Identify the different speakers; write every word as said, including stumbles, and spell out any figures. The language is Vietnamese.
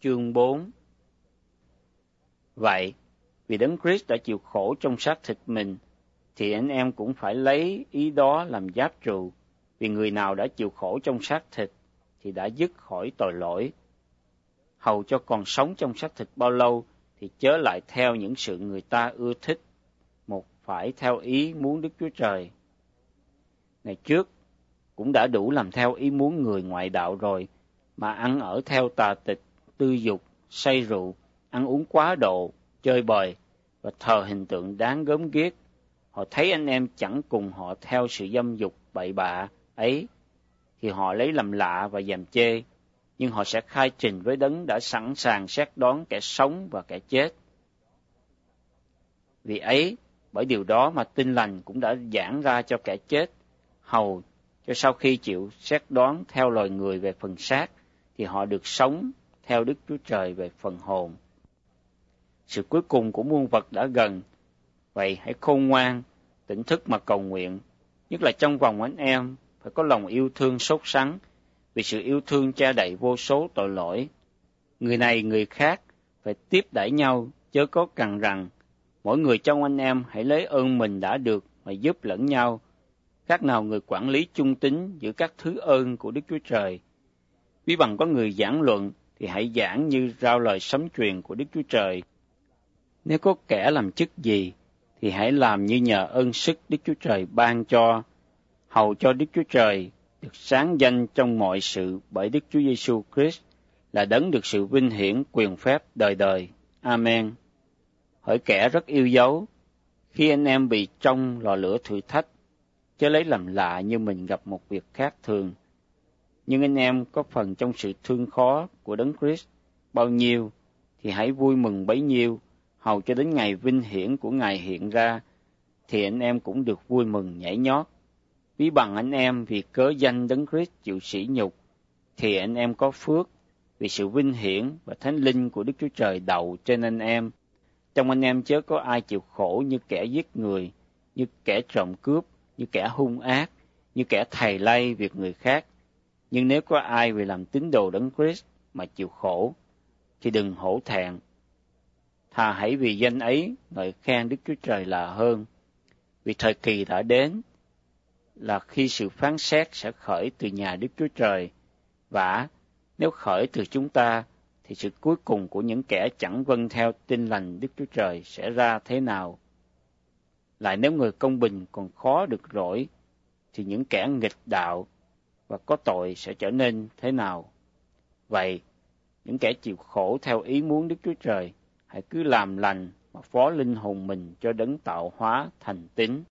Speaker 1: Chương bốn. Vậy, vì Đấng Christ đã chịu khổ trong xác thịt mình, thì anh em cũng phải lấy ý đó làm giáp trụ. Vì người nào đã chịu khổ trong xác thịt, thì đã dứt khỏi tội lỗi. Hầu cho còn sống trong xác thịt bao lâu, thì chớ lại theo những sự người ta ưa thích, một phải theo ý muốn Đức Chúa Trời. Ngày trước, cũng đã đủ làm theo ý muốn người ngoại đạo rồi, mà ăn ở theo tà tịch, tư dục, say rượu, ăn uống quá độ, chơi bời và thờ hình tượng đáng gớm ghiếc. Họ thấy anh em chẳng cùng họ theo sự dâm dục bậy bạ ấy, thì họ lấy làm lạ và giàm chê, nhưng họ sẽ khai trình với Đấng đã sẵn sàng xét đoán kẻ sống và kẻ chết. Vì ấy, bởi điều đó mà Tin Lành cũng đã giảng ra cho kẻ chết, hầu cho sau khi chịu xét đoán theo loài người về phần xác, thì họ được sống theo Đức Chúa Trời về phần hồn. Sự cuối cùng của muôn vật đã gần, vậy hãy khôn ngoan, tỉnh thức mà cầu nguyện, nhất là trong vòng anh em, phải có lòng yêu thương sốt sắng, vì sự yêu thương che đậy vô số tội lỗi. Người này người khác phải tiếp đãi nhau, chớ có cằn rằng, mỗi người trong anh em hãy lấy ơn mình đã được mà giúp lẫn nhau. Khác nào người quản lý chung tín giữ các thứ ơn của Đức Chúa Trời. Ví bằng có người giảng luận, thì hãy giảng như rao lời sấm truyền của Đức Chúa Trời. Nếu có kẻ làm chức gì, thì hãy làm như nhờ ơn sức Đức Chúa Trời ban cho, hầu cho Đức Chúa Trời được sáng danh trong mọi sự bởi Đức Chúa Giêsu Christ, là Đấng được sự vinh hiển quyền phép đời đời. Amen. Hỡi kẻ rất yêu dấu, khi anh em bị trong lò lửa thử thách, chớ lấy làm lạ như mình gặp một việc khác thường. Nhưng anh em có phần trong sự thương khó của Đấng Christ bao nhiêu, thì hãy vui mừng bấy nhiêu, hầu cho đến ngày vinh hiển của Ngài hiện ra, thì anh em cũng được vui mừng nhảy nhót. Ví bằng anh em vì cớ danh Đấng Christ chịu sỉ nhục, thì anh em có phước, vì sự vinh hiển và thánh linh của Đức Chúa Trời đậu trên anh em. Trong anh em chớ có ai chịu khổ như kẻ giết người, như kẻ trộm cướp, như kẻ hung ác, như kẻ thầy lay việc người khác. Nhưng nếu có ai vì làm tín đồ Đấng Christ mà chịu khổ, thì đừng hổ thẹn. Thà hãy vì danh ấy ngợi khen Đức Chúa Trời là hơn. Vì thời kỳ đã đến, là khi sự phán xét sẽ khởi từ nhà Đức Chúa Trời. Và nếu khởi từ chúng ta, thì sự cuối cùng của những kẻ chẳng vâng theo tin lành Đức Chúa Trời sẽ ra thế nào? Lại nếu người công bình còn khó được rỗi, thì những kẻ nghịch đạo và có tội sẽ trở nên thế nào? Vậy, những kẻ chịu khổ theo ý muốn Đức Chúa Trời, hãy cứ làm lành mà phó linh hồn mình cho Đấng tạo hóa thành tín.